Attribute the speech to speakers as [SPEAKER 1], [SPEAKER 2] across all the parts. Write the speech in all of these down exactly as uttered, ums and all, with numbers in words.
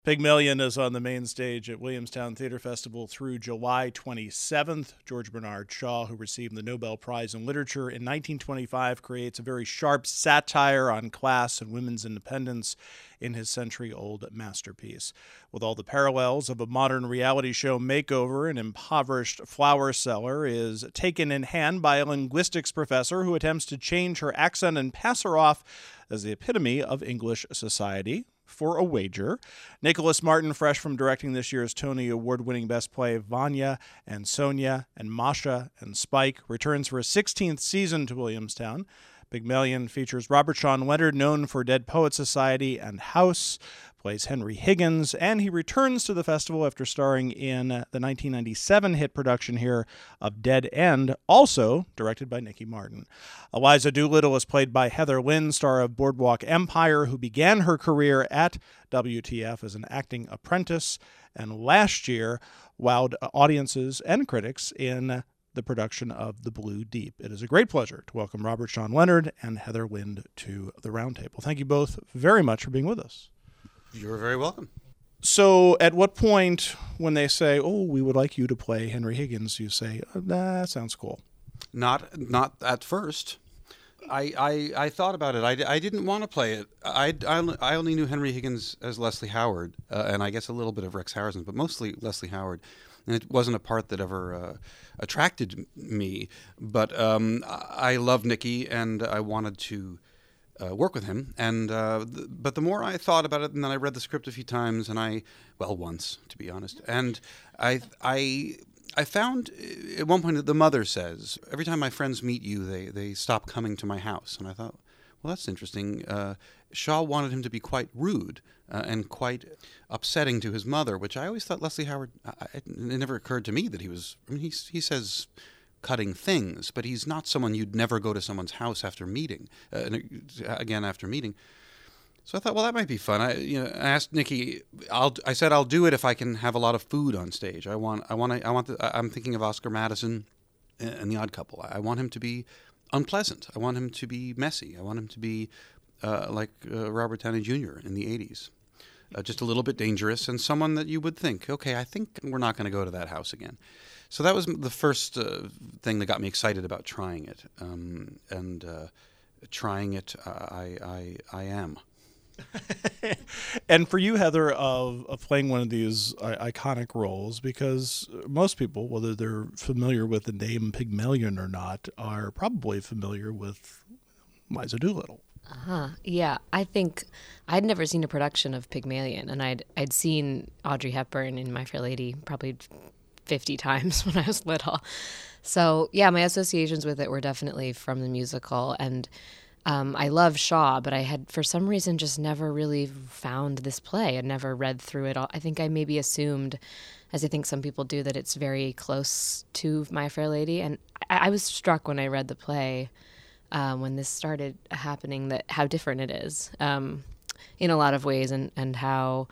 [SPEAKER 1] Pygmalion is on the main stage at Williamstown Theater Festival through July twenty-seventh. George Bernard Shaw, who received the Nobel Prize in Literature in nineteen twenty-five, creates a very sharp satire on class and women's independence in his century-old masterpiece. With all the parallels of a modern reality show makeover, an impoverished flower seller is taken in hand by a linguistics professor who attempts to change her accent and pass her off as the epitome of English society for a wager. Nicholas Martin, fresh from directing this year's Tony Award-winning Best Play Vanya and Sonia and Masha and Spike, returns for a sixteenth season to Williamstown. Pygmalion features Robert Sean Leonard, known for Dead Poets Society and House, plays Henry Higgins, and he returns to the festival after starring in the nineteen ninety-seven hit production here of Dead End, also directed by Nicky Martin. Eliza Doolittle is played by Heather Lynn, star of Boardwalk Empire, who began her career at W T F as an acting apprentice, and last year wowed audiences and critics in the production of The Blue Deep. It is a great pleasure to welcome Robert Sean Leonard and Heather Lynn to the roundtable. Thank you both very much for being with us.
[SPEAKER 2] You're very welcome.
[SPEAKER 1] So at what point when they say, oh, we would like you to play Henry Higgins, you say, oh, that sounds cool?
[SPEAKER 2] Not not at first. I, I, I thought about it. I, I didn't want to play it. I, I, I only knew Henry Higgins as Leslie Howard, uh, and I guess a little bit of Rex Harrison, but mostly Leslie Howard. And it wasn't a part that ever uh, attracted me. But um, I love Nicky, and I wanted to uh, work with him. And uh, th- but the more I thought about it, and then I read the script a few times, and I, well, once to be honest, and I, I, I found at one point that the mother says, every time my friends meet you, they they stop coming to my house. And I thought, well, that's interesting. Uh, Shaw wanted him to be quite rude uh, and quite upsetting to his mother, which I always thought Leslie Howard, I, it never occurred to me that he was, I mean, he, he says cutting things, but he's not someone you'd never go to someone's house after meeting, uh, and again after meeting. So I thought, well, that might be fun. I, you know, I asked Nicky. I'll. I said I'll do it if I can have a lot of food on stage. I want. I want. I want. The, I'm thinking of Oscar Madison and The Odd Couple. I want him to be unpleasant. I want him to be messy. I want him to be uh, like uh, Robert Downey Junior in the eighties, uh, just a little bit dangerous, and someone that you would think, okay, I think we're not going to go to that house again. So that was the first uh, thing that got me excited about trying it, um, and uh, trying it, uh, I, I, I am.
[SPEAKER 1] And for you, Heather, of, of playing one of these uh, iconic roles, because most people, whether they're familiar with the name Pygmalion or not, are probably familiar with Liza Doolittle.
[SPEAKER 3] Uh-huh. Yeah, I think I'd never seen a production of Pygmalion, and I'd I'd seen Audrey Hepburn in My Fair Lady probably fifty times when I was little. So yeah, my associations with it were definitely from the musical, and Um, I love Shaw, but I had, for some reason, just never really found this play. I'd never read through it all. I think I maybe assumed, as I think some people do, that it's very close to My Fair Lady. And I, I was struck when I read the play, uh, when this started happening, that how different it is um, in a lot of ways, and, and how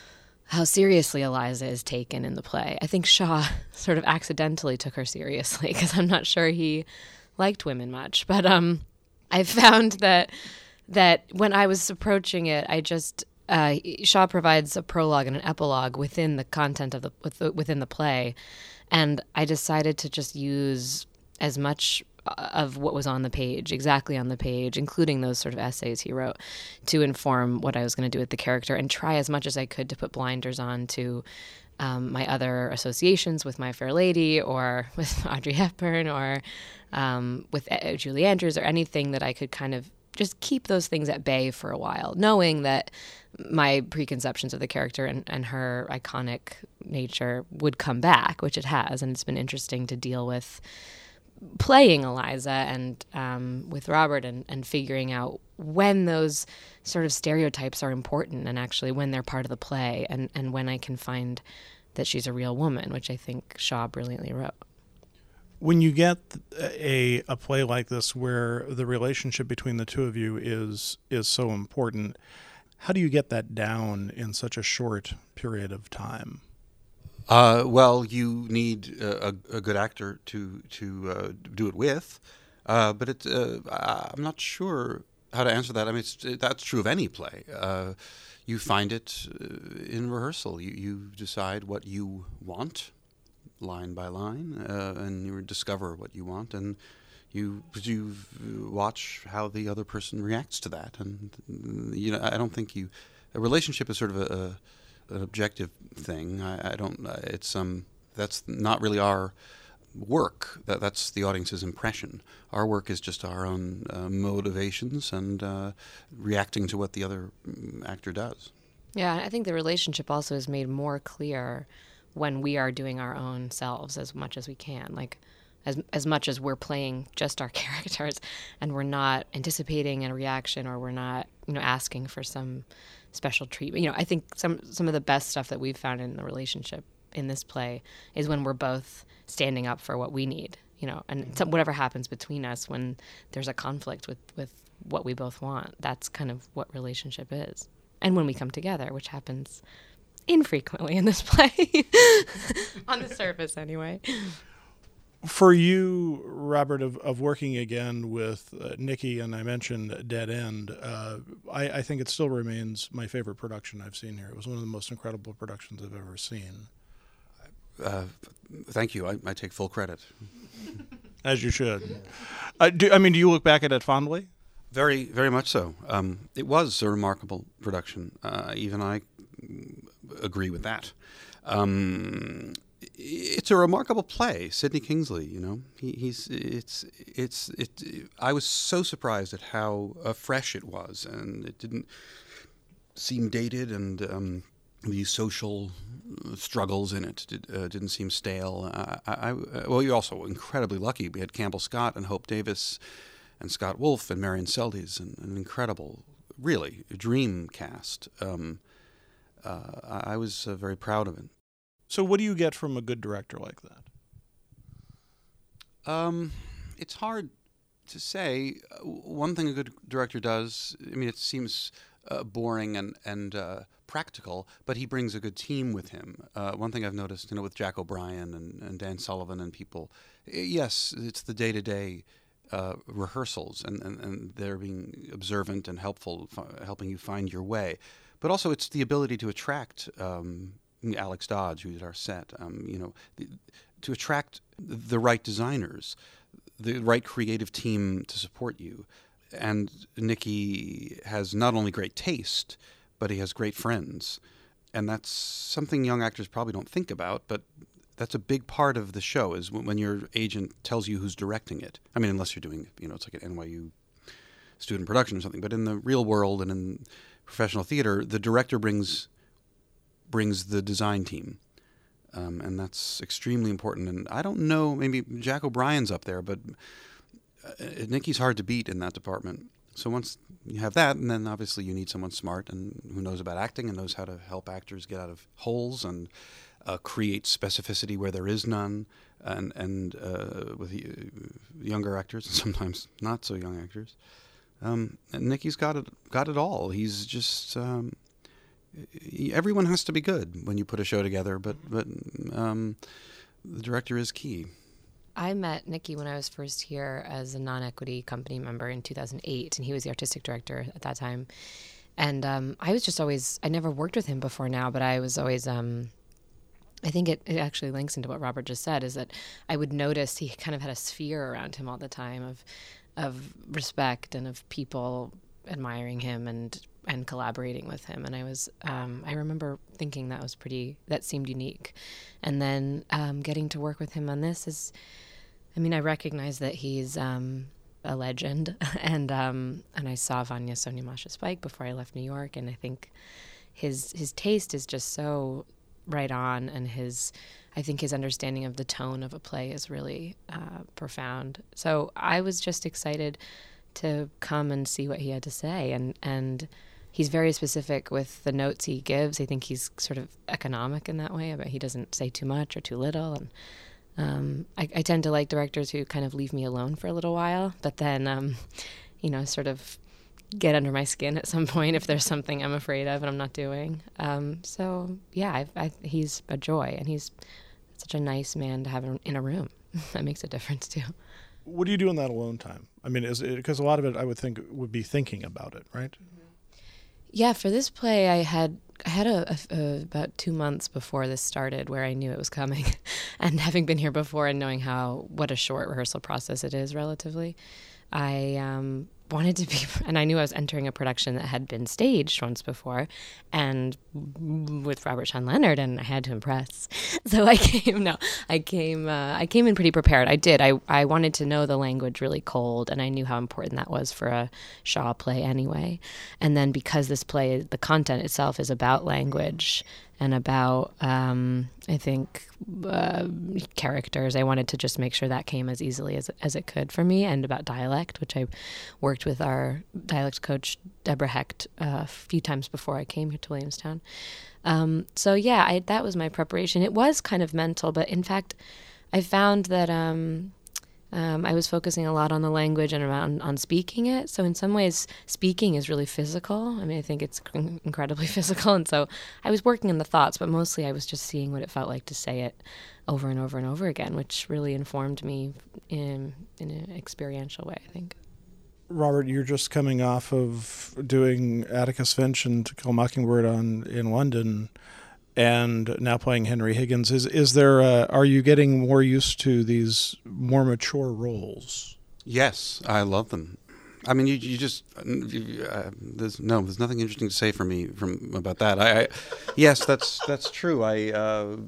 [SPEAKER 3] how seriously Eliza is taken in the play. I think Shaw sort of accidentally took her seriously, because I'm not sure he liked women much. But um. I found that that when I was approaching it, I just uh, Shaw provides a prologue and an epilogue within the content of the, with the within the play, and I decided to just use as much of what was on the page, exactly on the page, including those sort of essays he wrote, to inform what I was going to do with the character, and try as much as I could to put blinders on to Um, my other associations with My Fair Lady, or with Audrey Hepburn, or um, with Julie Andrews, or anything that I could kind of just keep those things at bay for a while, knowing that my preconceptions of the character and, and her iconic nature would come back, which it has, and it's been interesting to deal with playing Eliza and um, with Robert, and, and figuring out when those sort of stereotypes are important, and actually when they're part of the play, and, and when I can find that she's a real woman, which I think Shaw brilliantly wrote.
[SPEAKER 1] When you get a a play like this where the relationship between the two of you is is so important, how do you get that down in such a short period of time?
[SPEAKER 2] Uh, well, you need a, a good actor to to uh, do it with, uh, but it, uh, I'm not sure how to answer that. I mean, it's, that's true of any play. Uh, you find it uh, in rehearsal. You, you decide what you want, line by line, uh, and you discover what you want, and you you watch how the other person reacts to that. And you know, I don't think you a relationship is sort of a, a an objective thing. I, I don't. It's um that's not really our work. That that's the audience's impression. Our work is just our own uh, motivations and uh, reacting to what the other actor does.
[SPEAKER 3] Yeah, I think the relationship also is made more clear when we are doing our own selves as much as we can. Like, as as much as we're playing just our characters, and we're not anticipating a reaction, or we're not, you know, asking for some special treatment. You know, I think some some of the best stuff that we've found in the relationship in this play is when we're both standing up for what we need. You know, and some, whatever happens between us when there's a conflict with with what we both want, that's kind of what relationship is. And when we come together, which happens infrequently in this play, on the surface anyway.
[SPEAKER 1] For you, Robert, of, of working again with uh, Nikki, and I mentioned Dead End, uh, I, I think it still remains my favorite production I've seen here. It was one of the most incredible productions I've ever seen.
[SPEAKER 2] Uh, thank you. I, I take full credit.
[SPEAKER 1] As you should. Uh, do, I mean, do you look back at it fondly?
[SPEAKER 2] Very, very much so. Um, it was a remarkable production. Uh, even I agree with that. Um, it's a remarkable play. Sidney Kingsley, you know, he, he's it's it's it. I was so surprised at how uh, fresh it was, and it didn't seem dated, and um, the social struggles in it did, uh, didn't seem stale. I, I, well, you're also incredibly lucky. We had Campbell Scott and Hope Davis and Scott Wolf and Marion Seldes, and an incredible, really, dream cast. Um, uh, I, I was uh, very proud of it.
[SPEAKER 1] So what do you get from a good director like that?
[SPEAKER 2] Um, it's hard to say. One thing a good director does, I mean, it seems uh, boring and, and uh, practical, but he brings a good team with him. Uh, one thing I've noticed, you know, with Jack O'Brien and, and Dan Sullivan and people, yes, it's the day-to-day uh, rehearsals, and, and, and they're being observant and helpful, f- helping you find your way. But also it's the ability to attract um, Alex Dodge, who did our set, um, you know, the, to attract the right designers, the right creative team to support you. And Nicky has not only great taste, but he has great friends. And that's something young actors probably don't think about, but that's a big part of the show, is when, when your agent tells you who's directing it. I mean, unless you're doing, you know, it's like an N Y U student production or something. But in the real world and in professional theater, the director brings brings the design team. Um, and that's extremely important. And I don't know, maybe Jack O'Brien's up there, but uh, Nicky's hard to beat in that department. So once you have that, and then obviously you need someone smart and who knows about acting and knows how to help actors get out of holes and uh, create specificity where there is none, and and uh, with younger actors and sometimes not so young actors. Um, and Nicky's got it got it all. He's just um, everyone has to be good when you put a show together, but but um, the director is key.
[SPEAKER 3] I met Nicky when I was first here as a non-equity company member in two thousand eight, and he was the artistic director at that time. And um, I was just always, I never worked with him before now, but I was always, um, I think it, it actually links into what Robert just said, is that I would notice he kind of had a sphere around him all the time of of respect and of people admiring him and and collaborating with him. And I was, um, I remember thinking that was pretty, that seemed unique. And then um, getting to work with him on this is, I mean, I recognize that he's um, a legend, and um, and I saw Vanya Sonia Masha Spike before I left New York, and I think his his taste is just so right on, and his, I think his understanding of the tone of a play is really uh, profound. So I was just excited to come and see what he had to say, and and he's very specific with the notes he gives. I think he's sort of economic in that way, but he doesn't say too much or too little, and Um, I, I tend to like directors who kind of leave me alone for a little while, but then, um, you know, sort of get under my skin at some point if there's something I'm afraid of and I'm not doing. Um, so, yeah, I, I, he's a joy, and he's such a nice man to have in a room. That makes a difference, too.
[SPEAKER 1] What do you do in that alone time? I mean, is it, because a lot of it, I would think, would be thinking about it, right?
[SPEAKER 3] Yeah, for this play, I had I had a, a, a about two months before this started where I knew it was coming, and having been here before and knowing how what a short rehearsal process it is relatively, I um, wanted to be, and I knew I was entering a production that had been staged once before, and with Robert Sean Leonard, and I had to impress. So I came, no, I came, uh, I came in pretty prepared. I did. I, I wanted to know the language really cold, and I knew how important that was for a Shaw play anyway. And then because this play, the content itself is about language and about, um, I think, uh, characters. I wanted to just make sure that came as easily as as it could for me, and about dialect, which I worked with our dialect coach, Deborah Hecht, uh, a few times before I came here to Williamstown. Um, so yeah, I, that was my preparation. It was kind of mental, but in fact, I found that um, um, I was focusing a lot on the language and around on speaking it. So in some ways, speaking is really physical. I mean, I think it's incredibly physical. And so I was working on the thoughts, but mostly I was just seeing what it felt like to say it over and over and over again, which really informed me in, in an experiential way, I think.
[SPEAKER 1] Robert, you're just coming off of doing Atticus Finch and To Kill a Mockingbird on in London, and now playing Henry Higgins. Is is there? A, are you getting more used to these more mature roles?
[SPEAKER 2] Yes, I love them. I mean, you you just uh, there's no there's nothing interesting to say for me from about that. I, I yes, that's that's true. I uh,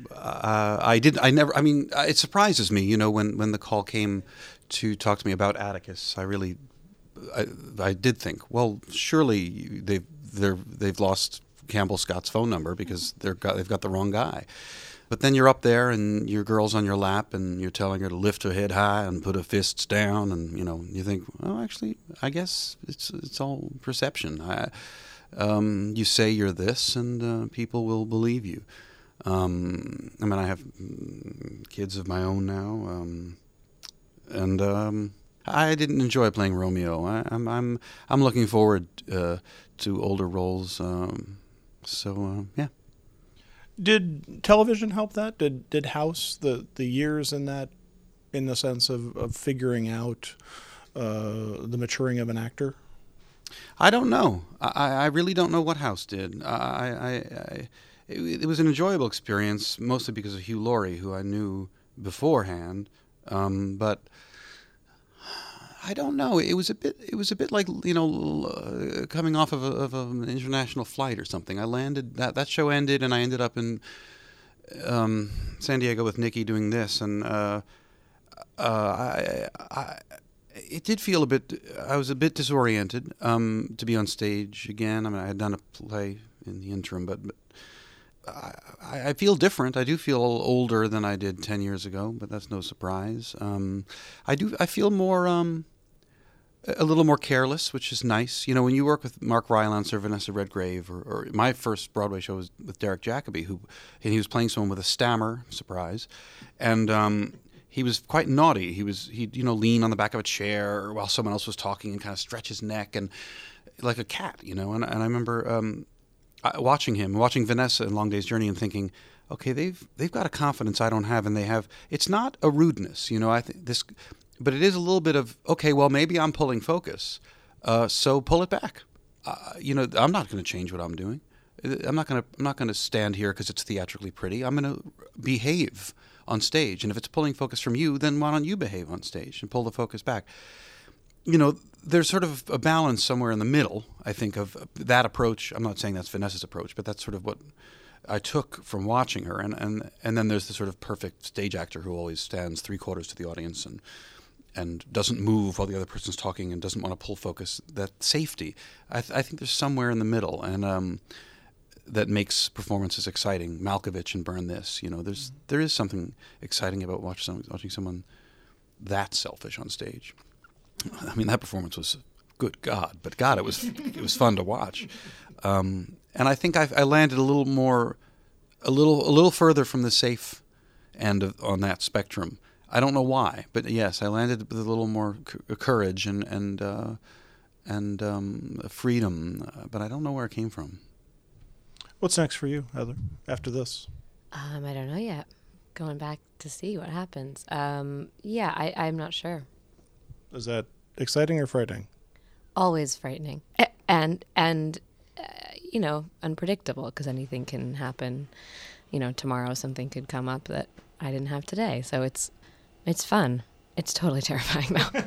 [SPEAKER 2] uh, I did I never. I mean, it surprises me. You know, when when the call came to talk to me about Atticus, I really. I, I did think, well, surely they've they're, they've lost Campbell Scott's phone number because they're got, they've got the wrong guy. But then you're up there and your girl's on your lap and you're telling her to lift her head high and put her fists down, and you know you think, well, actually, I guess it's it's all perception. I, um, you say you're this, and uh, people will believe you. Um, I mean, I have kids of my own now, um, and. Um, I didn't enjoy playing Romeo. I, I'm I'm I'm looking forward uh, to older roles. Um, so uh, yeah.
[SPEAKER 1] Did television help that? Did did House the, the years in that, in the sense of, of figuring out uh, the maturing of an actor?
[SPEAKER 2] I don't know. I, I really don't know what House did. I, I, I it, it was an enjoyable experience, mostly because of Hugh Laurie, who I knew beforehand, um, but. I don't know. It was a bit. It was a bit like you know, uh, coming off of, a, of an international flight or something. I landed that that show ended, and I ended up in um, San Diego with Nikki doing this, and uh, uh, I, I, it did feel a bit. I was a bit disoriented um, to be on stage again. I mean, I had done a play in the interim, but, but I, I feel different. I do feel older than I did ten years ago, but that's no surprise. Um, I do. I feel more. Um, A little more careless, which is nice. You know, when you work with Mark Rylance or Vanessa Redgrave, or, or my first Broadway show was with Derek Jacobi, who and he was playing someone with a stammer, surprise, and um, he was quite naughty. He was he'd you know lean on the back of a chair while someone else was talking and kind of stretch his neck and like a cat, you know. And, and I remember um, watching him, watching Vanessa in Long Day's Journey, and thinking, okay, they've they've got a confidence I don't have, and they have. It's not a rudeness, you know. I think this. But it is a little bit of, okay, well, maybe I'm pulling focus, uh, so pull it back. Uh, you know, I'm not going to change what I'm doing. I'm not going to. I'm not going to stand here because it's theatrically pretty. I'm going to behave on stage, and if it's pulling focus from you, then why don't you behave on stage and pull the focus back? You know, there's sort of a balance somewhere in the middle. I think of that approach. I'm not saying that's Vanessa's approach, but that's sort of what I took from watching her. And and and then there's the sort of perfect stage actor who always stands three quarters to the audience and. and doesn't move while the other person's talking and doesn't want to pull focus. That safety, I, th- I think there's somewhere in the middle, and um, that makes performances exciting. Malkovich and Burn This, you know, there's there is something exciting about watch some, watching someone that selfish on stage. I mean, that performance was, good God, but God, it was it was fun to watch, um, and I think I, I landed a little more, a little a little further from the safe end of, on that spectrum. I don't know why, but yes, I landed with a little more c- courage and and uh, and um, freedom, uh, but I don't know where it came from.
[SPEAKER 1] What's next for you, Heather, after this?
[SPEAKER 3] Um, I don't know yet. Going back to see what happens. Um, yeah, I, I'm not sure.
[SPEAKER 1] Is that exciting or frightening?
[SPEAKER 3] Always frightening, and and you know, unpredictable because anything can happen. You know, tomorrow something could come up that I didn't have today. So it's it's fun. It's totally terrifying though.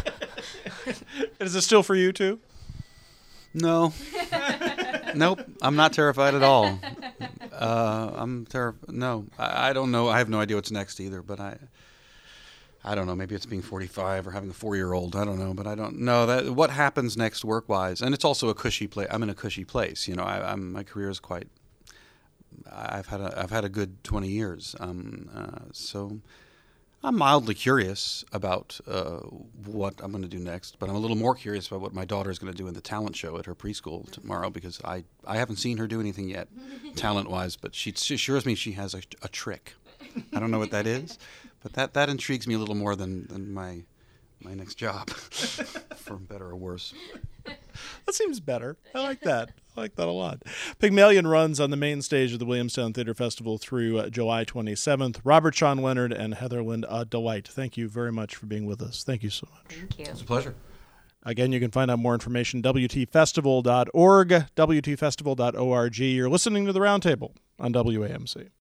[SPEAKER 1] Is it still for you too?
[SPEAKER 2] No. Nope. I'm not terrified at all. Uh, I'm terrified. No, I, I don't know. I have no idea what's next either. But I, I don't know. Maybe it's being forty-five or having a four-year-old. I don't know. But I don't know that what happens next work-wise. And it's also a cushy place. I'm in a cushy place. You know, I, I'm my career is quite. I've had a I've had a good twenty years. Um, uh, so. I'm mildly curious about uh, what I'm going to do next, but I'm a little more curious about what my daughter is going to do in the talent show at her preschool tomorrow because I, I haven't seen her do anything yet, talent-wise, but she, she assures me she has a, a trick. I don't know what that is, but that, that intrigues me a little more than, than my my next job, for better or worse.
[SPEAKER 1] That seems better. I like that. I like that a lot. Pygmalion runs on the main stage of the Williamstown Theater Festival through uh, July twenty-seventh. Robert Sean Leonard and Heather Lind uh, Dwight, thank you very much for being with us. Thank you so much.
[SPEAKER 3] Thank you.
[SPEAKER 2] It's a pleasure.
[SPEAKER 1] Again, you can find out more information, W T festival dot org, W T festival dot org. You're listening to The Roundtable on W A M C.